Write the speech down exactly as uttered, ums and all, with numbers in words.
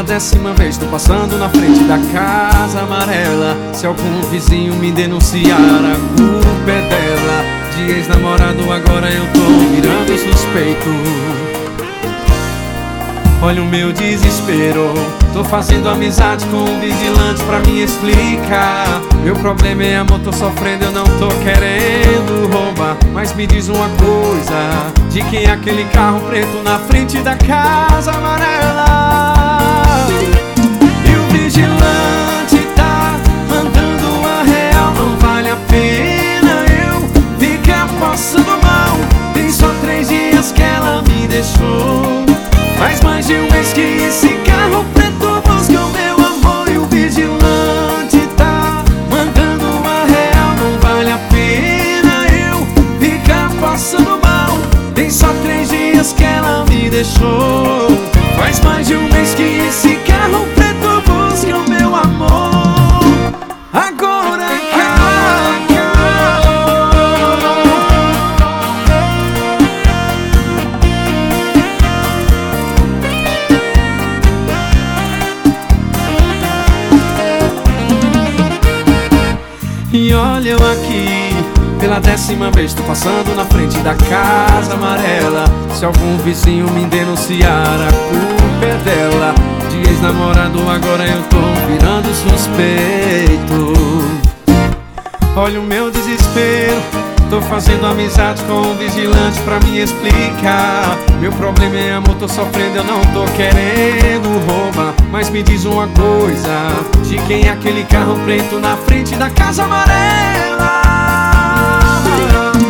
Pela décima vez tô passando na frente da casa amarela. Se algum vizinho me denunciar, a culpa é dela. De ex-namorado agora eu tô virando suspeito. Olha o meu desespero, tô fazendo amizade com um vigilante pra me explicar. Meu problema é amor, tô sofrendo, eu não tô querendo roubar. Mas me diz uma coisa, de quem é aquele carro preto na frente da casa amarela? E o vigilante tá mandando a real. Não vale a pena eu ficar passando mal. Tem só três dias que ela me deixou. Faz mais de um mês que esse carro preto busca o meu amor. E o vigilante tá mandando uma real. Não vale a pena eu ficar passando mal. Tem só três dias que ela me deixou. Faz mais de um mês que esse carro preto busca o meu amor. Agora e olha eu aqui, pela décima vez tô passando na frente da casa amarela. Se algum vizinho me denunciar, a culpa é dela. De ex-namorado agora eu tô virando suspeito. Olha o meu desespero, tô fazendo amizade com um vigilante pra me explicar. Meu problema é amor, tô sofrendo, eu não tô querendo roubar. Mas me diz uma coisa, de quem é aquele carro preto na frente da casa amarela?